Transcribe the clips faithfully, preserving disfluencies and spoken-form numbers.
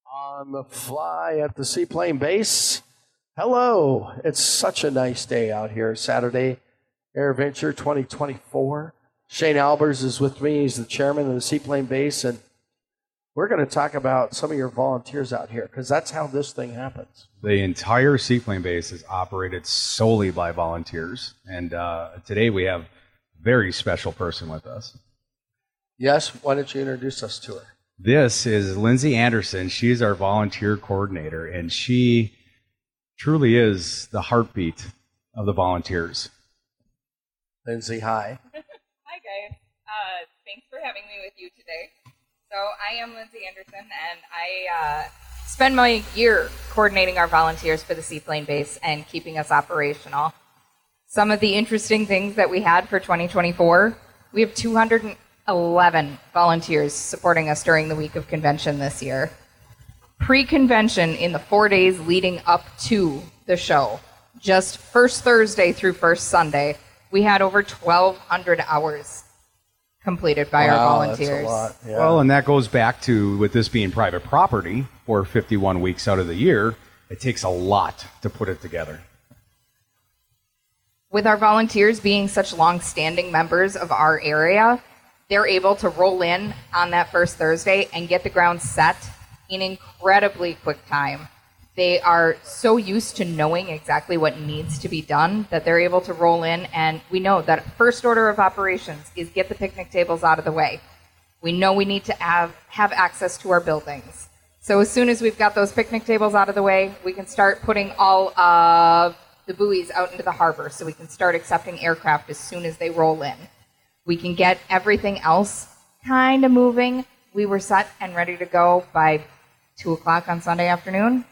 On the fly at the Seaplane Base. Hello. It's such a nice day out here. Saturday, AirVenture twenty twenty-four. Shane Albers is with me. He's the chairman of the Seaplane Base, and we're going to talk about some of your volunteers out here because that's how this thing happens. The entire Seaplane Base is operated solely by volunteers, and uh, today we have a very special person with us. Yes, why don't you introduce us to her? This is Lindsay Anderson. She's our volunteer coordinator, and she truly is the heartbeat of the volunteers. Lindsay, hi. Hi, guys. Uh, thanks for having me with you today. So I am Lindsay Anderson, and I uh, spend my year coordinating our volunteers for the Seaplane Base and keeping us operational. Some of the interesting things that we had for twenty twenty-four, we have two hundred eleven volunteers supporting us during the week of convention this year. Pre-convention, in the four days leading up to the show, just first Thursday through first Sunday, we had over twelve hundred hours completed by wow, our volunteers. That's a lot. Yeah. Well, and that goes back to, with this being private property for fifty-one weeks out of the year, it takes a lot to put it together. With our volunteers being such long-standing members of our area, they're able to roll in on that first Thursday and get the ground set in incredibly quick time. They are so used to knowing exactly what needs to be done that they're able to roll in, and we know that first order of operations is get the picnic tables out of the way. We know we need to have, have access to our buildings. So as soon as we've got those picnic tables out of the way, we can start putting all of the buoys out into the harbor so we can start accepting aircraft as soon as they roll in. We can get everything else kind of moving. We were set and ready to go by two o'clock on Sunday afternoon.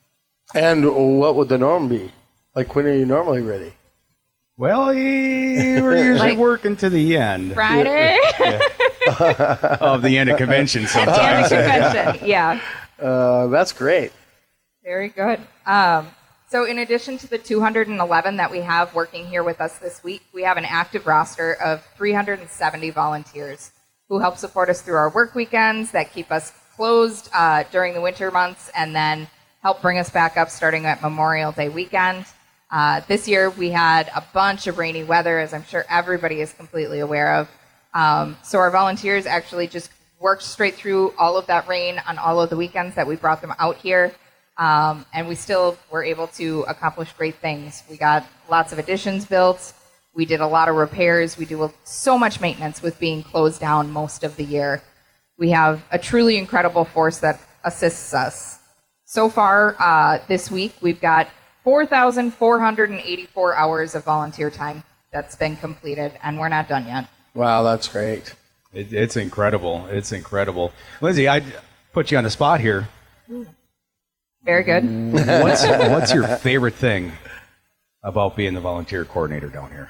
And what would the norm be? Like, when are you normally ready? Well, eh, we're usually Like working to the end Friday? of the end of convention At the end sometimes. of convention, yeah. Uh, that's great. Very good. Um, so in addition to the two hundred eleven that we have working here with us this week, we have an active roster of three hundred seventy volunteers who help support us through our work weekends, that keep us closed uh, during the winter months, and then help bring us back up starting at Memorial Day weekend. Uh, this year we had a bunch of rainy weather, as I'm sure everybody is completely aware of. Um, so our volunteers actually just worked straight through all of that rain on all of the weekends that we brought them out here. Um, and we still were able to accomplish great things. We got lots of additions built. We did a lot of repairs. We do so much maintenance with being closed down most of the year. We have a truly incredible force that assists us. So far uh, this week, we've got four thousand four hundred eighty-four hours of volunteer time that's been completed, and we're not done yet. Wow, that's great. It, it's incredible. It's incredible. Lindsay, I put you on the spot here. Very good. What's, what's your favorite thing about being the volunteer coordinator down here?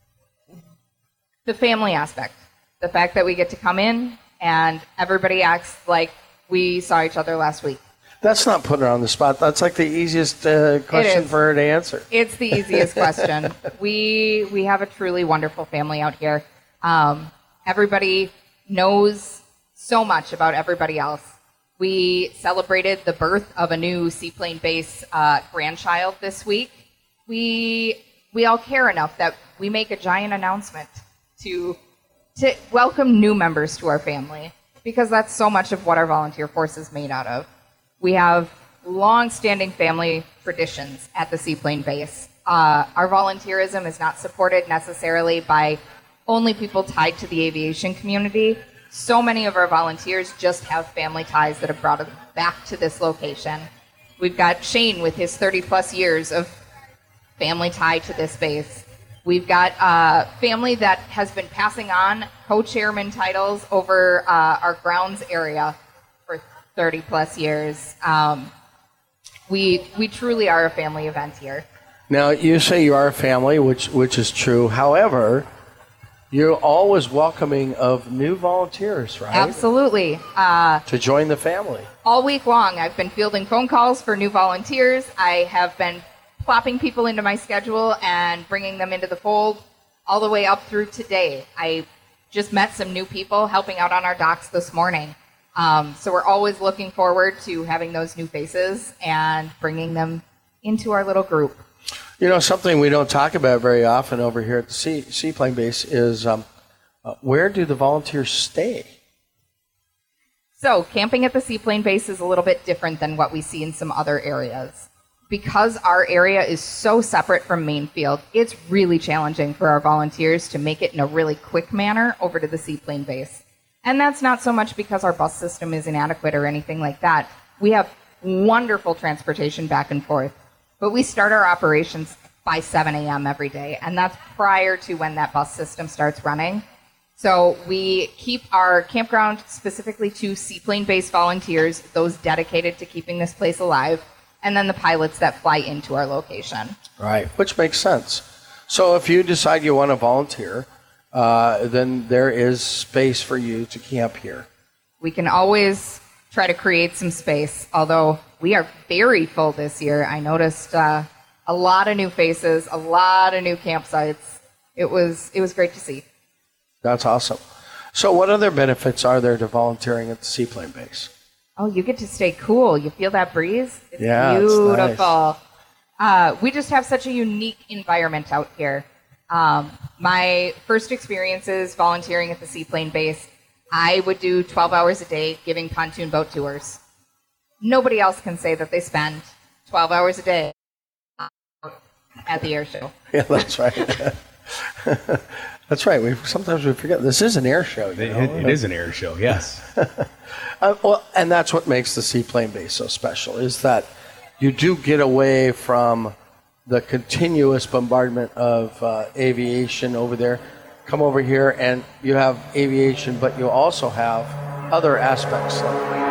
The family aspect. The fact that we get to come in and everybody acts like we saw each other last week. That's not putting her on the spot. That's like the easiest uh, question is. for her to answer. It's the easiest question. We we have a truly wonderful family out here. Um, everybody knows so much about everybody else. We celebrated the birth of a new Seaplane Base uh, grandchild this week. We we all care enough that we make a giant announcement to to welcome new members to our family, because that's so much of what our volunteer force is made out of. We have long-standing family traditions at the Seaplane Base. Uh, our volunteerism is not supported necessarily by only people tied to the aviation community. So many of our volunteers just have family ties that have brought them back to this location. We've got Shane with his thirty plus years of family tie to this base. We've got uh, family that has been passing on co-chairman titles over uh, our grounds area for thirty plus years. Um, we we truly are a family event here. Now, you say you are a family, which which is true. However, you're always welcoming of new volunteers, right? Absolutely. Uh, To join the family. all week long, I've been fielding phone calls for new volunteers. I have been plopping people into my schedule and bringing them into the fold all the way up through today. I just met some new people helping out on our docks this morning. Um, so we're always looking forward to having those new faces and bringing them into our little group. You know, something we don't talk about very often over here at the sea, seaplane base is um, uh, where do the volunteers stay? So camping at the seaplane base is a little bit different than what we see in some other areas. Because our area is so separate from Mainfield, it's really challenging for our volunteers to make it in a really quick manner over to the seaplane base. And that's not so much because our bus system is inadequate or anything like that. We have wonderful transportation back and forth. But we start our operations by seven a.m. every day, and that's prior to when that bus system starts running. So we keep our campground specifically to seaplane-based volunteers, those dedicated to keeping this place alive, and then the pilots that fly into our location. Right, which makes sense. So if you decide you want to volunteer, uh, then there is space for you to camp here. We can always try to create some space, although we are very full this year. I noticed uh, a lot of new faces, a lot of new campsites. It was it was great to see. That's awesome. So what other benefits are there to volunteering at the seaplane base? Oh, you get to stay cool. You feel that breeze? It's yeah, beautiful. It's nice. Uh, we just have such a unique environment out here. Um, my first experiences volunteering at the seaplane base, I would do twelve hours a day giving pontoon boat tours. Nobody else can say that they spend twelve hours a day at the air show. Yeah, that's right. That's right. We sometimes we forget this is an air show. You It, know? it is an air show, yes. Uh, well, and that's what makes the seaplane base so special, is that you do get away from the continuous bombardment of uh, aviation over there. Come over here and you have aviation, but you also have other aspects like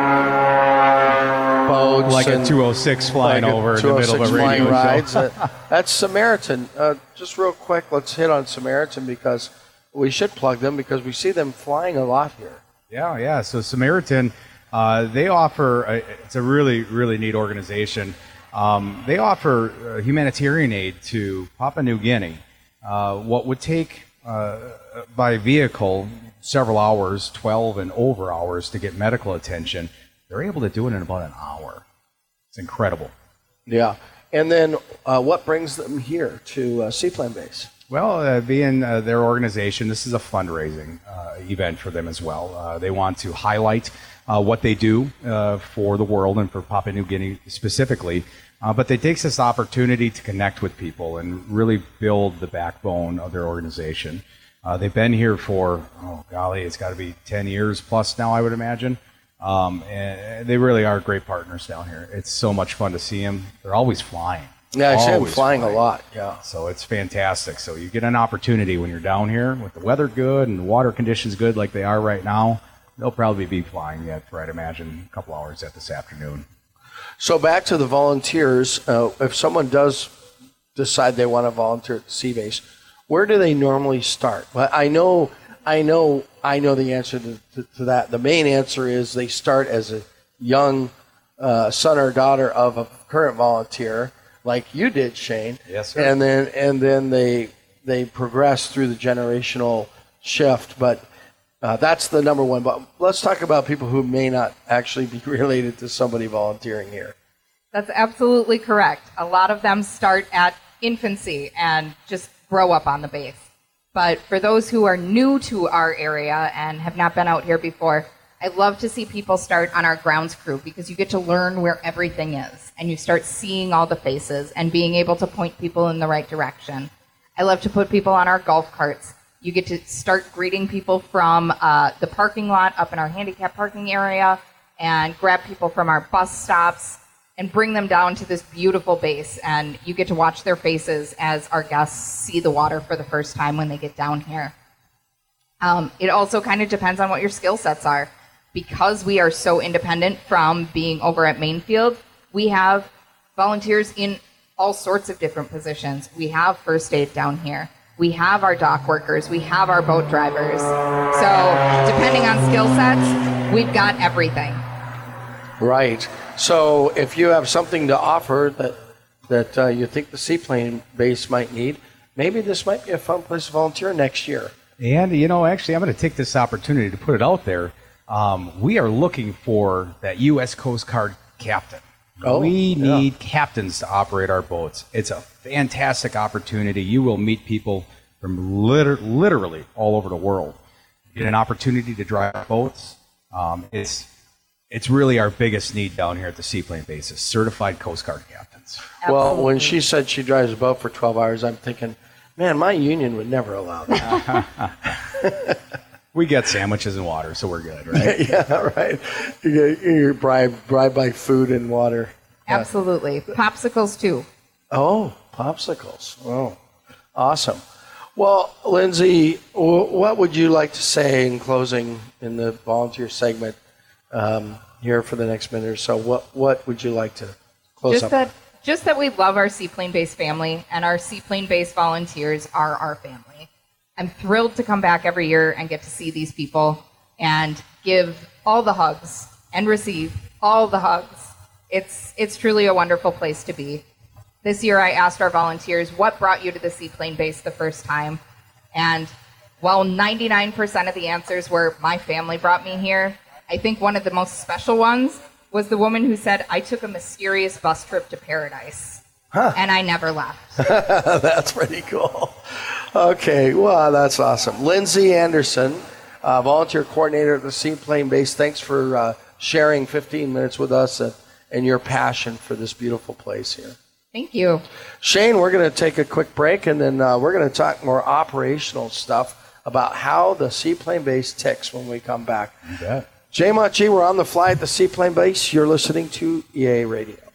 boats. Like and a two oh six flying like over in the middle of a flying radio rides. show. uh, that's Samaritan. Uh, just real quick, let's hit on Samaritan because we should plug them because we see them flying a lot here. Yeah, yeah. So Samaritan, uh, they offer, a, it's a really, really neat organization. Um, they offer uh, humanitarian aid to Papua New Guinea. Uh, what would take uh, by vehicle several hours, twelve and over hours to get medical attention, they're able to do it in about an hour. It's incredible. Yeah. And then uh, what brings them here to uh, Seaplane Base? Well, uh, being uh, their organization, this is a fundraising uh, event for them as well. Uh, they want to highlight uh, what they do uh, for the world and for Papua New Guinea specifically. Uh, but they take this opportunity to connect with people and really build the backbone of their organization. Uh, they've been here for, oh golly, it's got to be ten years plus now, I would imagine. Um, and they really are great partners down here. It's so much fun to see them. They're always flying. Yeah, I see them Always flying a lot. Yeah. So it's fantastic. So you get an opportunity when you're down here with the weather good and the water conditions good like they are right now. They'll probably be flying yet for, I'd imagine, a couple hours yet this afternoon. So back to the volunteers. Uh, if someone does decide they want to volunteer at the sea base, where do they normally start? Well, I know, I know, I know the answer to, to, to that. The main answer is they start as a young uh, son or daughter of a current volunteer, like you did, Shane. Yes, sir. And then and then they they progress through the generational shift. But uh, that's the number one. But let's talk about people who may not actually be related to somebody volunteering here. That's absolutely correct. A lot of them start at infancy and just grow up on the base. But for those who are new to our area and have not been out here before, I love to see people start on our grounds crew because you get to learn where everything is and you start seeing all the faces and being able to point people in the right direction. I love to put people on our golf carts. You get to start greeting people from uh, the parking lot up in our handicap parking area and grab people from our bus stops and bring them down to this beautiful base. And you get to watch their faces as our guests see the water for the first time when they get down here. Um, it also kind of depends on what your skill sets are. Because we are so independent from being over at Mainfield, we have volunteers in all sorts of different positions. We have first aid down here. We have our dock workers. We have our boat drivers. So depending on skill sets, we've got everything. Right. So if you have something to offer that that uh, you think the seaplane base might need, maybe this might be a fun place to volunteer next year. And, you know, actually, I'm going to take this opportunity to put it out there. Um, we are looking for that U S Coast Guard captain. Oh, we yeah. need captains to operate our boats. It's a fantastic opportunity. You will meet people from liter- literally all over the world. You get an opportunity to drive boats. Um, it's it's really our biggest need down here at the Seaplane Base is certified Coast Guard captains. Well, when she said she drives a boat for twelve hours, I'm thinking, man, my union would never allow that. We get sandwiches and water, so we're good, right? Yeah, right. You get- You're bribed, bribed by food and water. Absolutely. Popsicles, too. Oh, popsicles. Oh, awesome. Well, Lindsay, w- what would you like to say in closing in the volunteer segment um, here for the next minute or so? What What would you like to close Just up? that, just that we love our Seaplane Base family, and our Seaplane Base volunteers are our family. I'm thrilled to come back every year and get to see these people and give all the hugs and receive all the hugs. It's it's truly a wonderful place to be. This year I asked our volunteers, what brought you to the Seaplane Base the first time? And while ninety-nine percent of the answers were, my family brought me here, I think one of the most special ones was the woman who said, I took a mysterious bus trip to paradise. Huh. And I never left. That's pretty cool. Okay, well, that's awesome. Lindsay Anderson, uh, volunteer coordinator at the Seaplane Base, thanks for uh, sharing fifteen minutes with us and, and your passion for this beautiful place here. Thank you. Shane, we're going to take a quick break, and then uh, we're going to talk more operational stuff about how the Seaplane Base ticks when we come back. You bet. Jay Mott G, we're on the fly at the Seaplane Base. You're listening to E A Radio.